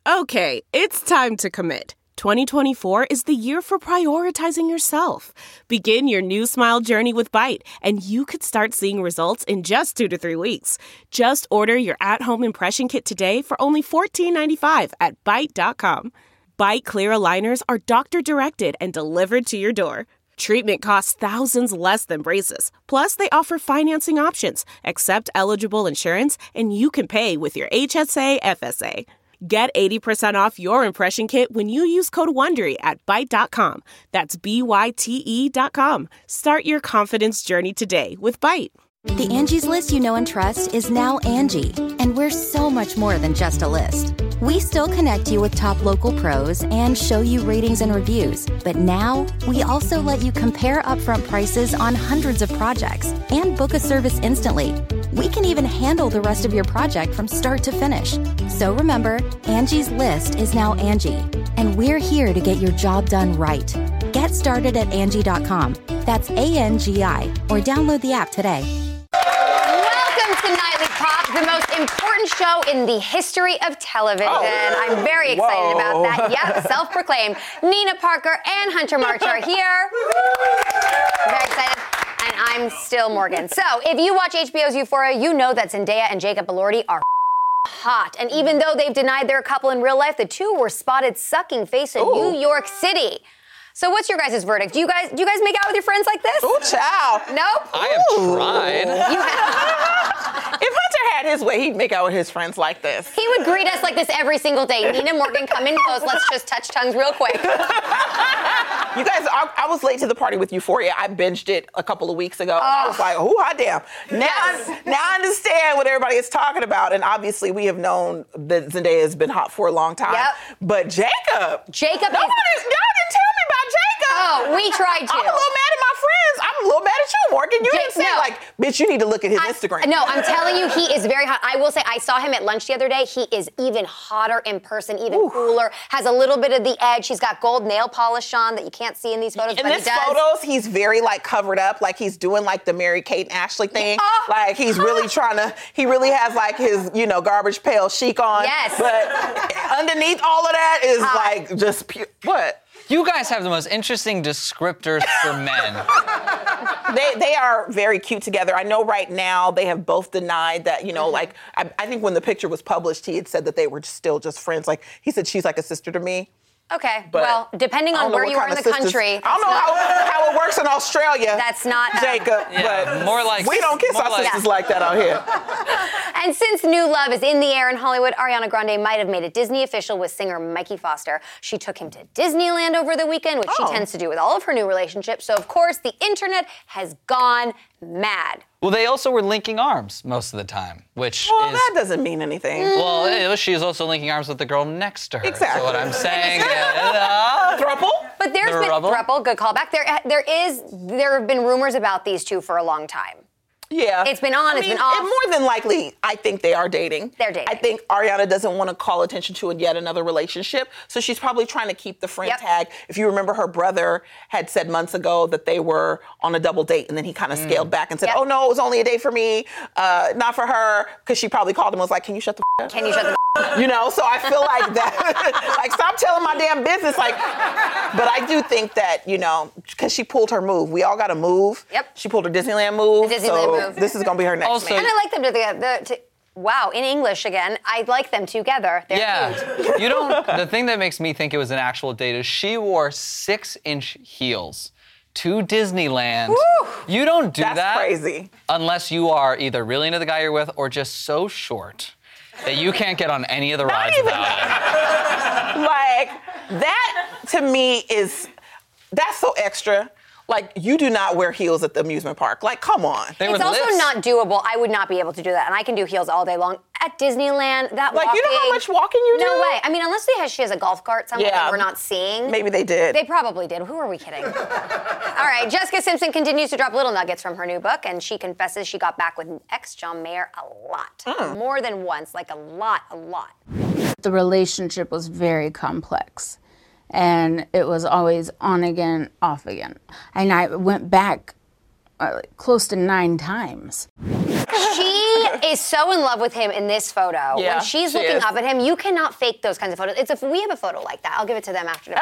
Okay, it's time to commit. 2024 is the year for prioritizing yourself. Begin your new smile journey with Byte, and you could start seeing results in just 2 to 3 weeks. Just order your at-home impression kit today for only $14.95 at Byte.com. Byte Clear aligners are doctor-directed and delivered to your door. Treatment costs thousands less than braces. Plus, they offer financing options, accept eligible insurance, and you can pay with your HSA FSA. Get 80% off your impression kit when you use code WONDERY at Byte.com. That's BYTE.com. Start your confidence journey today with Byte. The Angie's List you know and trust is now Angie, and we're so much more than just a list. We still connect you with top local pros and show you ratings and reviews, but now we also let you compare upfront prices on hundreds of projects and book a service instantly. We can even handle the rest of your project from start to finish. So remember, Angie's List is now Angie, and we're here to get your job done right. Get started at Angie.com. That's ANGI, or download the app today. Welcome to Nightly Pop, the most important show in the history of television. I'm very excited about that. Yep, self-proclaimed. Nina Parker and Hunter March are here. Very excited. And I'm still Morgan. So, if you watch HBO's Euphoria, you know that Zendaya and Jacob Elordi are hot. And even though they've denied they're a couple in real life, the two were spotted sucking face in New York City. So what's your guys' verdict? Do you guys make out with your friends like this? Ooh, child. Nope. I have tried. If Hunter had his way, he'd make out with his friends like this. He would greet us like this every single day. Nina, Morgan, come in close. Let's just touch tongues real quick. You guys, I was late to the party with Euphoria. I binged it a couple of weeks ago. And I was like, oh, hot damn. Now I understand what everybody is talking about. And obviously, we have known that Zendaya has been hot for a long time. Yep. But Jacob. Y'all didn't tell me about Jacob. Oh, we tried to. I'm a little mad at my friends. I'm a little mad at you, Morgan. You didn't say, bitch, you need to look at his Instagram. No, I'm telling you, he is very hot. I will say, I saw him at lunch the other day. He is even hotter in person, even cooler. Has a little bit of the edge. He's got gold nail polish on that you can't see in these photos, in these photos, he's very, covered up. Like, he's doing, the Mary-Kate and Ashley thing. Like, he's really trying to, he really has, his, garbage pail chic on. Yes. But underneath all of that is, just pure, what? You guys have the most interesting descriptors for men. They are very cute together. I know right now they have both denied that, I think when the picture was published, he had said that they were still just friends. Like, he said, she's like a sister to me. Okay, well, depending on where you are in the country. I don't know how it works in Australia. That's not Jacob, but more like we don't kiss our sisters like that out here. And since new love is in the air in Hollywood, Ariana Grande might have made it Disney official with singer Mikey Foster. She took him to Disneyland over the weekend, which she tends to do with all of her new relationships. So, of course, the internet has gone mad. Well, they also were linking arms most of the time, which that doesn't mean anything. Well, she was also linking arms with the girl next to her. Exactly. So what I'm saying is... Throuple? But there's been... Throuple, good callback. There have been rumors about these two for a long time. Yeah. It's been on, it's been off. More than likely, I think they are dating. They're dating. I think Ariana doesn't want to call attention to yet another relationship, so she's probably trying to keep the friend tag. If you remember, her brother had said months ago that they were on a double date, and then he kind of scaled back and said, oh, no, it was only a date for me, not for her, because she probably called him and was like, can you shut the f*** up? Can you shut the f*** up? So I feel like that, stop telling my damn business, but I do think that, because she pulled her move. We all got to move. Yep. She pulled her Disneyland move. The Disneyland move. This is going to be her next man. And I like them together. Wow, in English again. I like them together. They're cute. The thing that makes me think it was an actual date is she wore 6-inch heels to Disneyland. Woo! You don't do that. That's crazy. Unless you are either really into the guy you're with or just so short that you can't get on any of the rides without it. That to me that's so extra. You do not wear heels at the amusement park. Come on. It's also not doable. I would not be able to do that. And I can do heels all day long. At Disneyland, that walking... you know how much walking you do? No way. I mean, unless she has a golf cart somewhere that we're not seeing. Maybe they did. They probably did. Who are we kidding? All right, Jessica Simpson continues to drop little nuggets from her new book, and she confesses she got back with ex John Mayer a lot. More than once, a lot. The relationship was very complex. And it was always on again, off again. And I went back close to 9 times. She is so in love with him in this photo. Yeah, when she's she looking is. up at him, you cannot fake those kinds of photos. We have a photo like that. I'll give it to them after.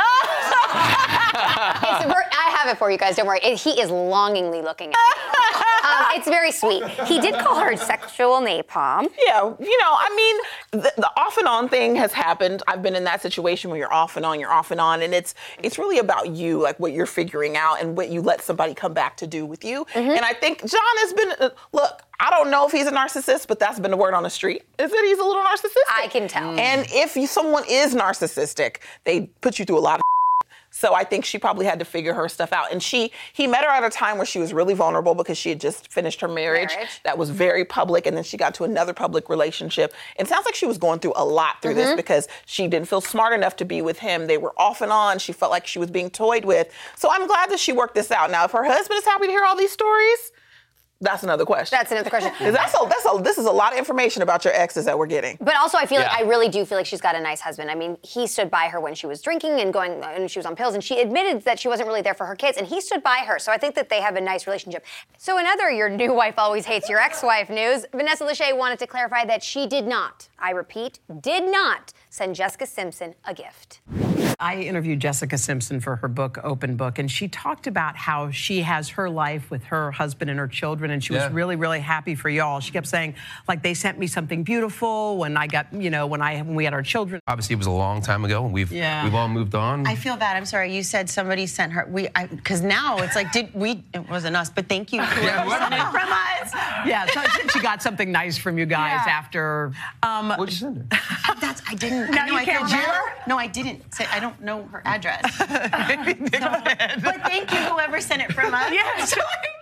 I have it for you guys. Don't worry. He is longingly looking at me. It's very sweet. He did call her sexual napalm. Yeah, I mean, the off and on thing has happened. I've been in that situation where you're off and on, and it's really about you, like what you're figuring out and what you let somebody come back to do with you. Mm-hmm. And I think John has been, look, I don't know if he's a narcissist, but that's been the word on the street, is that he's a little narcissistic. I can tell. And if someone is narcissistic, they put you through a lot of so I think she probably had to figure her stuff out. And he met her at a time where she was really vulnerable because she had just finished her marriage. That was very public. And then she got to another public relationship. And it sounds like she was going through a lot through this because she didn't feel smart enough to be with him. They were off and on. She felt like she was being toyed with. So I'm glad that she worked this out. Now, if her husband is happy to hear all these stories, that's another question. That's another question. This is a lot of information about your exes that we're getting. But also, I really do feel like she's got a nice husband. I mean, he stood by her when she was drinking and she was on pills, and she admitted that she wasn't really there for her kids, and he stood by her. So I think that they have a nice relationship. So in other your new wife always hates your ex-wife news, Vanessa Lachey wanted to clarify that she did not, I repeat, did not send Jessica Simpson a gift. I interviewed Jessica Simpson for her book, Open Book, and she talked about how she has her life with her husband and her children, and she was really, really happy for y'all. She kept saying, like, they sent me something beautiful when I got, when we had our children. Obviously, it was a long time ago, and we've all moved on. I feel bad. I'm sorry. You said somebody sent her. Because now it's like, it wasn't us, but thank you. Whoever sent it from us. Yeah, so she got something nice from you guys after. What'd you send her? I didn't. No, you can't remember? No, I didn't. I don't know her address. But thank you, whoever sent it from us. Yes.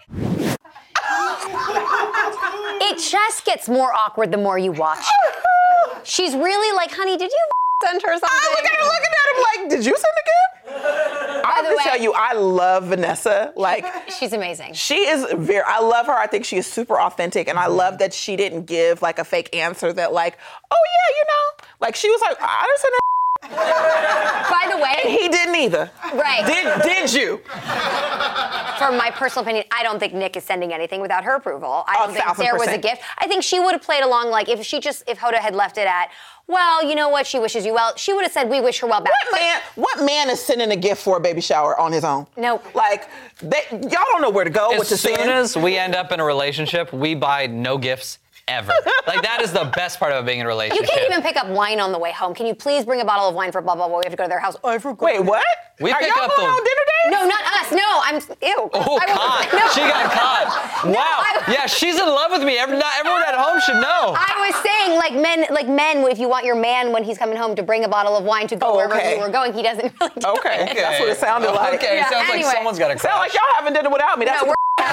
It just gets more awkward the more you watch. She's really like, honey, did you send her something? I was looking at him like, did you send a gift? I have to tell you, I love Vanessa. Like, she's amazing. She is I love her. I think she is super authentic, and I love that she didn't give like a fake answer that like, oh yeah, like she was like, I didn't send that. By the way, and he didn't either. Right. Did you? For my personal opinion, I don't think Nick is sending anything without her approval. I don't think there was a gift. I think she would have played along like if Hoda had left it at, well, you know what, she wishes you well. She would have said, we wish her well back. What man is sending a gift for a baby shower on his own? Nope. Like, y'all don't know where to go. What to send. As soon as we end up in a relationship, we buy no gifts ever. Like, that is the best part of being in a relationship. You can't even pick up wine on the way home. Can you please bring a bottle of wine for blah, blah, blah? We have to go to their house. Oh, I forgot. Wait, what? We Are pick y'all up going on dinner dates? No, not us. No, ew. Oh, caught. No. She got caught. Wow. Yeah, she's in love with me. Everyone at home should know. I was saying, like men, if you want your man when he's coming home to bring a bottle of wine to go wherever you were going, he doesn't really do it. That's what it sounded like. Okay, sounds like someone's got a crush. Sound like y'all having dinner without me. That's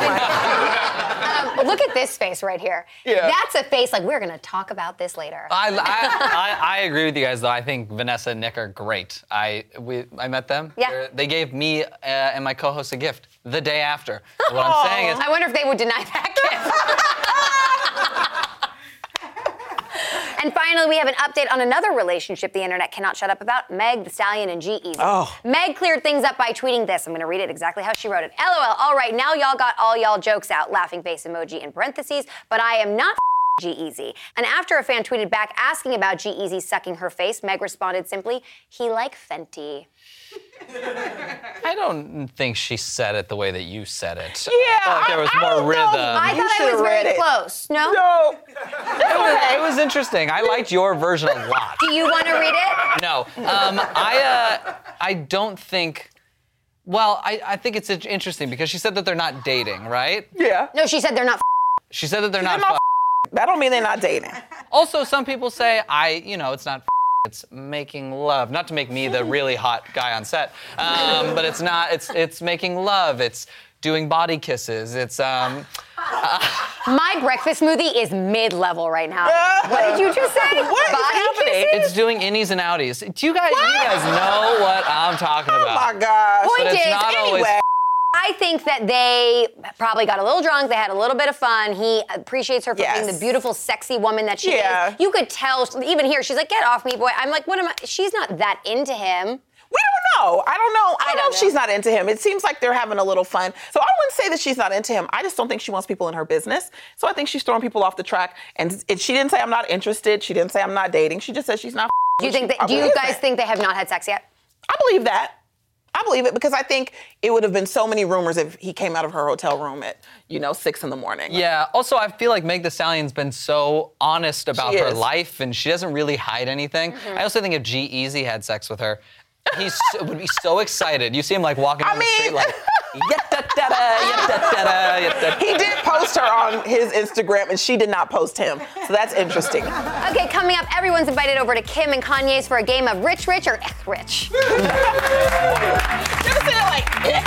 look at this face right here. Yeah. That's a face like we're going to talk about this later. I agree with you guys, though. I think Vanessa and Nick are great. I met them. Yeah. They gave me and my co-host a gift the day after. What I'm saying is, I wonder if they would deny that gift. And finally, we have an update on another relationship the internet cannot shut up about, Meg Thee Stallion and G-Eazy. Oh. Meg cleared things up by tweeting this. I'm going to read it exactly how she wrote it. LOL, all right, now y'all got all y'all jokes out, laughing face emoji in parentheses, but I am not G-Eazy. And after a fan tweeted back asking about G-Eazy sucking her face, Meg responded simply, he like Fenty. I don't think she said it the way that you said it. Yeah, I felt like there was more rhythm. I thought I was very close. No? No. It was interesting. I liked your version a lot. Do you want to read it? No. I don't think... Well, I think it's interesting because she said that they're not dating, right? Yeah. No, she said they're not She said that they're not That don't mean they're not dating. Also, some people say, it's not it's making love. Not to make me the really hot guy on set, but it's not, it's making love. It's doing body kisses. It's, My breakfast smoothie is mid-level right now. What did you just say? What body kisses? It's doing innies and outies. Do you guys know what I'm talking about? Oh my gosh. Point is, anyway. I think that they probably got a little drunk. They had a little bit of fun. He appreciates her for being the beautiful, sexy woman that she is. You could tell, even here, she's like, get off me, boy. I'm like, what am I? She's not that into him. We don't know. I don't know. I don't know if she's not into him. It seems like they're having a little fun. So I wouldn't say that she's not into him. I just don't think she wants people in her business. So I think she's throwing people off the track. And she didn't say I'm not interested. She didn't say I'm not dating. She just said she's not. Do you guys think they have not had sex yet? I believe that. I believe it because I think it would have been so many rumors if he came out of her hotel room at, 6 in the morning. Yeah. Also, I feel like Meg Thee Stallion's been so honest about her life, and she doesn't really hide anything. I also think if G-Eazy had sex with her, he would be so excited. You see him like walking down the street like, He did post her on his Instagram, and she did not post him. So that's interesting. Okay, coming up, everyone's invited over to Kim and Kanye's for a game of Rich Rich or Rich. You ever say it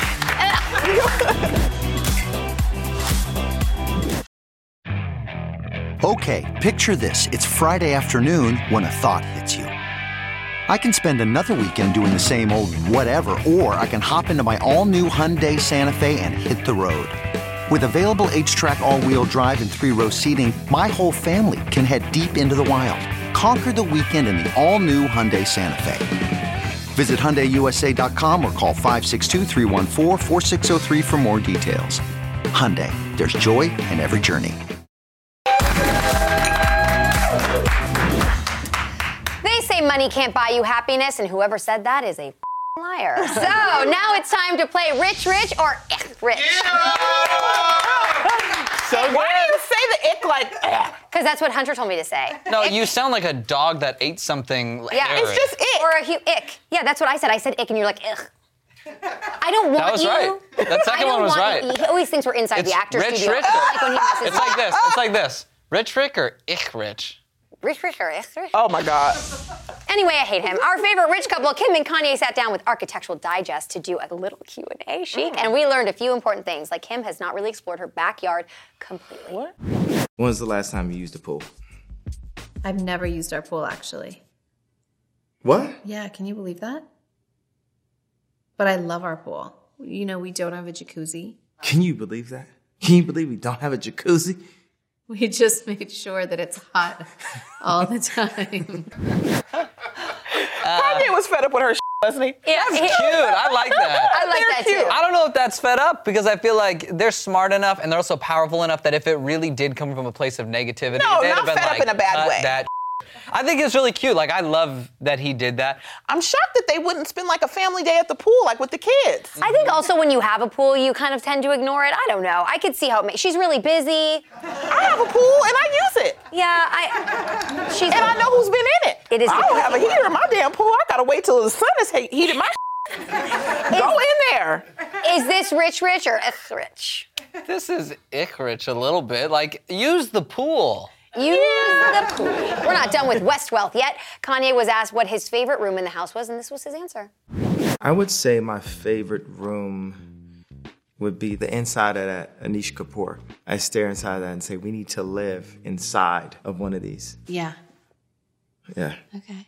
like, Okay, picture this. It's Friday afternoon when a thought hits you. I can spend another weekend doing the same old whatever, or I can hop into my all-new Hyundai Santa Fe and hit the road. With available H-Track all-wheel drive and 3-row seating, my whole family can head deep into the wild. Conquer the weekend in the all-new Hyundai Santa Fe. Visit HyundaiUSA.com or call 562-314-4603 for more details. Hyundai, there's joy in every journey. They say money can't buy you happiness, and whoever said that is a liar. So now it's time to play Rich Rich or Rich. So why do you say the ick like Because that's what Hunter told me to say. No, you sound like a dog that ate something. Yeah, it's just ick. Or a ick. Yeah, that's what I said. I said ick, and you're like, ugh. I don't want That was right. That second one was right. He always thinks we're inside the actor's Rich studio. Rick. It's like this. It's like this. Rich Rick or Ich Rich? Rich Rick or Ich Rich? Oh my God. Anyway, I hate him. Our favorite rich couple, Kim and Kanye, sat down with Architectural Digest to do a little Q&A chic, and we learned a few important things, like Kim has not really explored her backyard completely. What? When was the last time you used a pool? I've never used our pool, actually. What? Yeah, can you believe that? But I love our pool. You know, we don't have a jacuzzi. Can you believe that? Can you believe we don't have a jacuzzi? We just made sure that it's hot all the time. Kanye was fed up with her wasn't he? Yeah, that's cute. I like that. I like that too. I don't know if that's fed up because I feel like they're smart enough and they're also powerful enough that if it really did come from a place of negativity, no, they'd not have been fed like, up in a bad way. That I think it's really cute. Like, I love that he did that. I'm shocked that they wouldn't spend like a family day at the pool, like with the kids. I think also when you have a pool, you kind of tend to ignore it. I don't know. I could see how she's really busy. I have a pool and I use it. Yeah, and I know who's been in it. It is. I don't have a heater in my damn pool. I gotta wait till the sun is heated my Go in there. Is this rich or rich? This is ick-rich a little bit. Like, use the pool. Use the pool. We're not done with West Wealth yet. Kanye was asked what his favorite room in the house was, and this was his answer. I would say my favorite room would be the inside of that Anish Kapoor. I stare inside that and say, we need to live inside of one of these. Yeah. Yeah. Okay.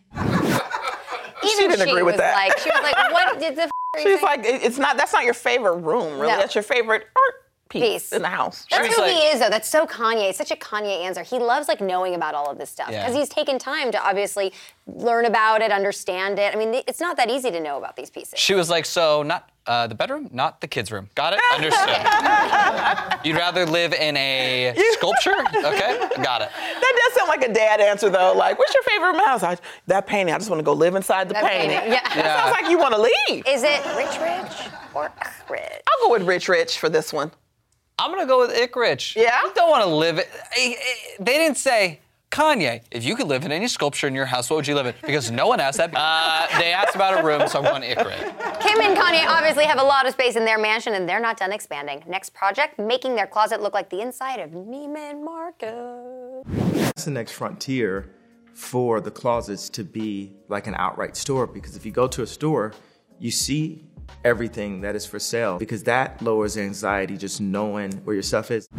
She didn't agree with that. She was like, what did the She's like, it's not, that's not your favorite room, really. No. That's your favorite art piece in the house. That's who he is, though. That's so Kanye. It's such a Kanye answer. He loves like knowing about all of this stuff because he's taken time to obviously learn about it, understand it. I mean, it's not that easy to know about these pieces. She was like, so not the bedroom, not the kids' room. Got it? Understood. You'd rather live in a sculpture? Okay, got it. That does sound like a dad answer, though. Like, what's your favorite room in the house? That painting. I just want to go live inside the painting. Yeah. That sounds like you want to leave. Is it rich or rich? I'll go with rich for this one. I'm going to go with ick-rich. Yeah? You don't want to live it. They didn't say, Kanye, if you could live in any sculpture in your house, what would you live in? Because no one asked that. They asked about a room, so I'm going ick-rich. Kim and Kanye obviously have a lot of space in their mansion, and they're not done expanding. Next project, making their closet look like the inside of Neiman Marcus. That's the next frontier for the closets to be like an outright store, because if you go to a store, you see everything that is for sale, because that lowers anxiety just knowing where your stuff is.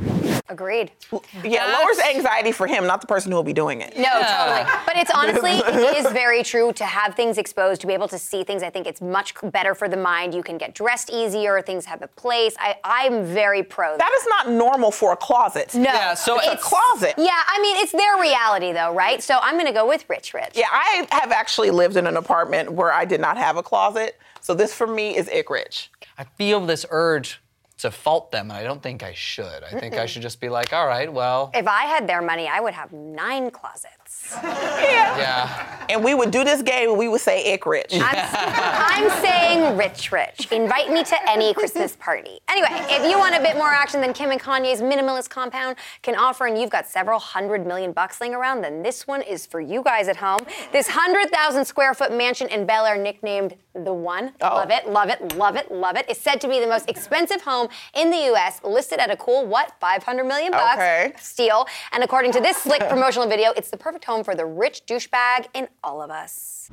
Agreed. Yeah, lowers anxiety for him, not the person who will be doing it. No, totally. But it's honestly, it is very true to have things exposed, to be able to see things. I think it's much better for the mind. You can get dressed easier, things have a place. I'm very pro that is not normal for a closet. No. Yeah, so it's a closet. Yeah, I mean, it's their reality though, right? So I'm gonna go with Rich. Yeah, I have actually lived in an apartment where I did not have a closet. So this for me is ick rich. I feel this urge to fault them, and I don't think I should. I think I should just be like, all right, well. If I had their money, I would have 9 closets. Yeah. And we would do this game and we would say ick rich. I'm saying rich. Invite me to any Christmas party. Anyway, if you want a bit more action than Kim and Kanye's minimalist compound can offer, and you've got several $100 million laying around, then this one is for you guys at home. This 100,000 square foot mansion in Bel Air, nicknamed The One. Love it, love it, love it, love it. Is said to be the most expensive home in the U.S., listed at a cool, $500 million? Okay. Steal. And according to this slick promotional video, it's the perfect home for the rich douchebag in all of us.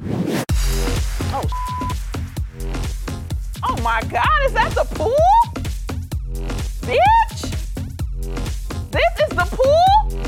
Oh my God, is that the pool? Bitch! This is the pool?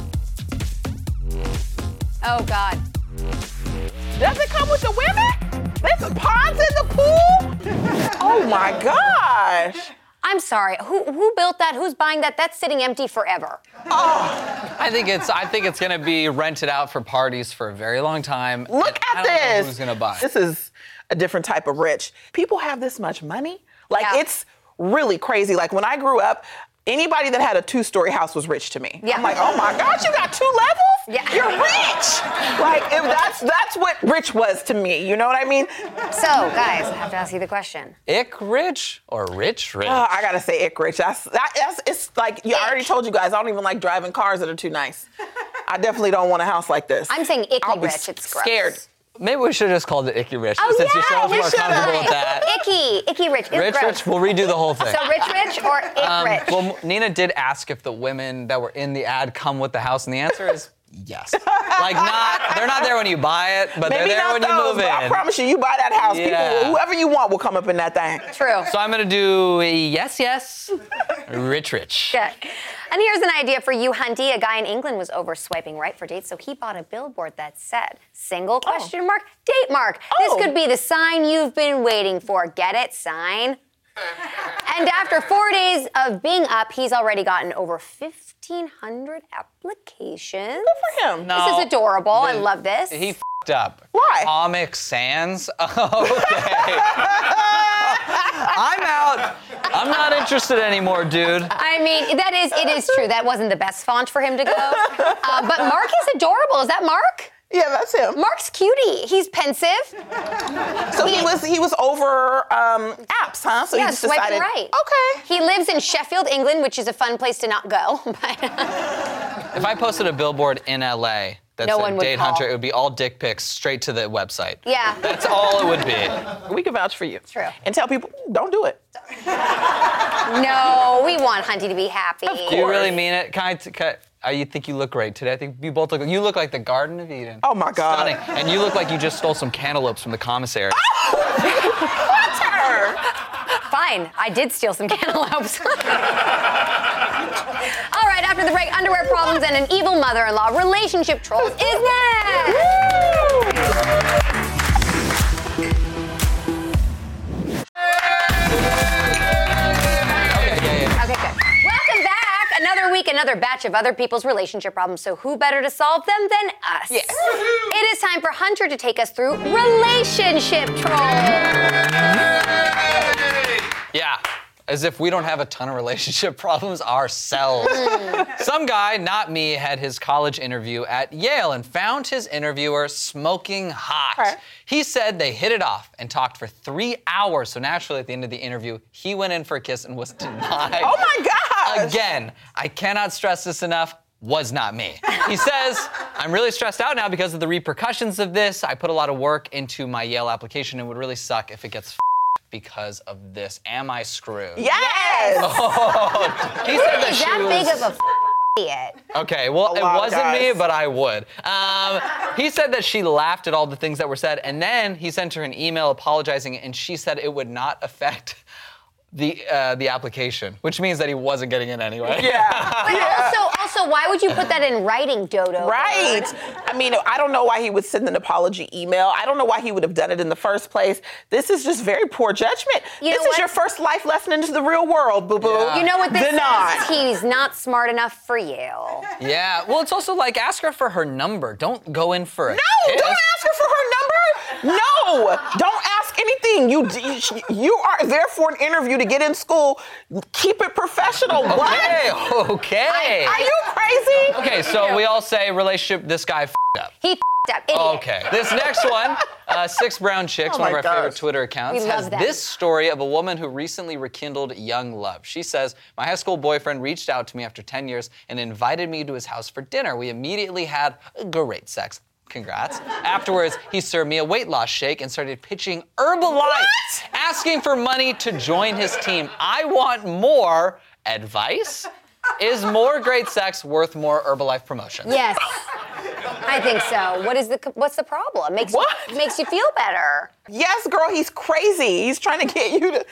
Oh God. Does it come with the women? There's ponds in the pool? Oh my gosh. I'm sorry, who built that? Who's buying that? That's sitting empty forever. Oh. I think it's gonna be rented out for parties for a very long time. Look at this. I don't know who's gonna buy? This is a different type of rich. People have this much money. Like, it's really crazy. Like, when I grew up, anybody that had a 2-story house was rich to me. Yeah. I'm like, oh my gosh, you got 2 levels? Yeah. You're rich. Like, if that's what rich was to me. You know what I mean? So, guys, I have to ask you the question. Ick rich or rich rich? I gotta say ick rich. It's like, I already told you guys, I don't even like driving cars that are too nice. I definitely don't want a house like this. I'm saying icky I'll be rich. It's gross. scared. Maybe we should have just called it Icky Rich, Oh, since yeah, you're so much we more should've. comfortable with that. Icky rich. It's Rich gross. Rich, we'll redo the whole thing. So rich or ick rich? Well, Nina did ask if the women that were in the ad come with the house, and the answer is yes. Like, they're not there when you buy it, but Maybe they're there when you move in. I promise you buy that house. Yeah. People, whoever you want will come up in that thing. True. So I'm gonna do yes, rich. Okay. And here's an idea for you, Hunty. A guy in England was over swiping right for dates, so he bought a billboard that said, single, ? Date mark. This could be the sign you've been waiting for. Get it? Sign. And after 4 days of being up, he's already gotten over 1,500 applications. Good for him. This is adorable. I love this. He f***ed up. Why? Comic Sans? Okay. I'm out. I'm not interested anymore, dude. I mean, it is true. That wasn't the best font for him to go. But Mark is adorable. Is that Mark? Yeah, that's him. Mark's cutie. He's pensive. So he was over apps, huh? So yeah, he just swiping decided, right. Okay. He lives in Sheffield, England, which is a fun place to not go. If I posted a billboard in LA that No said one would Date call. Hunter, it would be all dick pics straight to the website. Yeah. That's all it would be. We can vouch for you. True. And tell people, don't do it. No, we want Hunty to be happy. Do you really mean it? You think you look great today. I think you both you look like the Garden of Eden. Oh my God. Stunning. And you look like you just stole some cantaloupes from the commissary. Hunter! Fine, I did steal some cantaloupes. All right, after the break, underwear problems and an evil mother-in-law. Relationship trolls is next. Okay, good. Welcome back. Another week, another batch of other people's relationship problems. So who better to solve them than us? Yes. It is time for Hunter to take us through relationship trolls. Yeah. As if we don't have a ton of relationship problems ourselves. Some guy, not me, had his college interview at Yale and found his interviewer smoking hot. Okay. He said they hit it off and talked for 3 hours. So naturally, at the end of the interview, he went in for a kiss and was denied. Oh my gosh! Again, I cannot stress this enough. Was not me. He says, I'm really stressed out now because of the repercussions of this. I put a lot of work into my Yale application. It would really suck if it gets because of this. Am I screwed? Yes! Oh, he said that Is she that was... big of a idiot? Okay, well, it wasn't me, but I would. He said that she laughed at all the things that were said, and then he sent her an email apologizing, and she said it would not affect the application, which means that he wasn't getting in anyway. But also, why would you put that in writing, Dodo? Right. I mean, I don't know why he would send an apology email. I don't know why he would have done it in the first place. This is just very poor judgment. This is your first life lesson into the real world, boo-boo. Yeah. You know what this is? He's not smart enough for you. Yeah. Well, it's also like, ask her for her number. Don't go in for it. No, don't ask her for her number. No, don't ask anything. You are there for an interview to get in school. Keep it professional. What? Okay. Are you crazy? Okay, so we all say relationship, this guy f***ed up. He f***ed up, idiot. Okay. This next one, Six Brown Chicks, one of our favorite Twitter accounts, has this story of a woman who recently rekindled young love. She says, my high school boyfriend reached out to me after 10 years and invited me to his house for dinner. We immediately had great sex. Congrats. Afterwards, he served me a weight loss shake and started pitching Herbalife, asking for money to join his team. I want more advice. Is more great sex worth more Herbalife promotion? Yes. I think so. What's the problem? Makes you feel better. Yes, girl, he's crazy. He's trying to get you to,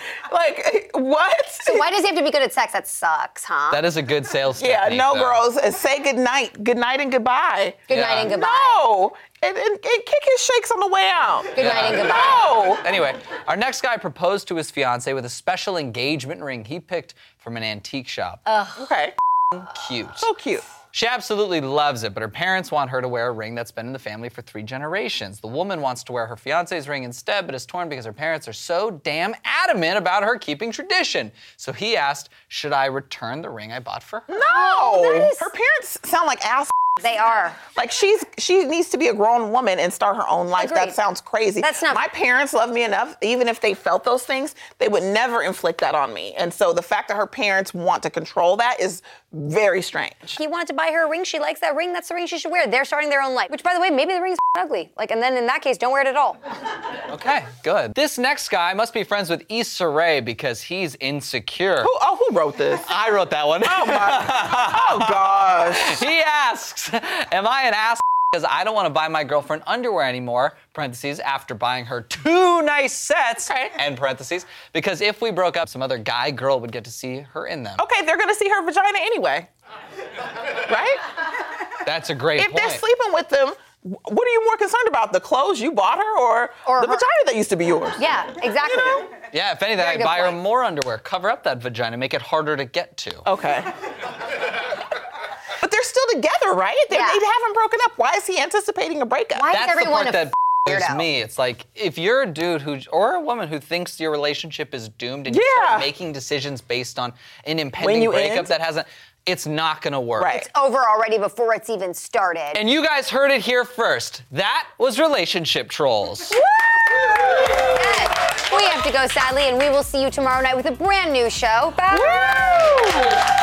what? So why does he have to be good at sex? That sucks, huh? That is a good sales technique. Yeah, no, girls, say good night and goodbye. Good night and goodbye. No, and kick his shakes on the way out. Good night and goodbye. No. Anyway, our next guy proposed to his fiance with a special engagement ring he picked from an antique shop. Okay. Cute. So cute. She absolutely loves it, but her parents want her to wear a ring that's been in the family for 3 generations. The woman wants to wear her fiance's ring instead, but is torn because her parents are so damn adamant about her keeping tradition. So he asked, should I return the ring I bought for her? No! Her parents sound like assholes. They are. Like, she needs to be a grown woman and start her own life. Agreed. That sounds crazy. That's not. My parents love me enough, even if they felt those things, they would never inflict that on me. And so the fact that her parents want to control that is very strange. He wanted to buy her a ring. She likes that ring. That's the ring she should wear. They're starting their own life. Which, by the way, maybe the ring's ugly. And then in that case, don't wear it at all. Okay, good. This next guy must be friends with Issa Rae because he's insecure. Who wrote this? I wrote that one. Oh gosh. He asks, am I an ass because I don't want to buy my girlfriend underwear anymore, parentheses, after buying her 2 nice sets, end parentheses, because if we broke up, some other girl would get to see her in them. Okay, they're going to see her vagina anyway. Right? That's a great point. If they're sleeping with them, what are you more concerned about, the clothes you bought her or the vagina that used to be yours? Yeah, exactly. You know? Yeah, if anything, I'd buy her more underwear, cover up that vagina, make it harder to get to. Okay. But they're still together, right? They haven't broken up. Why is he anticipating a breakup? Why That's is everyone the part that bothers me. It's like, if you're a dude or a woman who thinks your relationship is doomed and you start making decisions based on an impending breakup that hasn't, it's not gonna work. Right. It's over already before it's even started. And you guys heard it here first. That was Relationship Trolls. Yes. We have to go, sadly, and we will see you tomorrow night with a brand new show. Bye. Woo!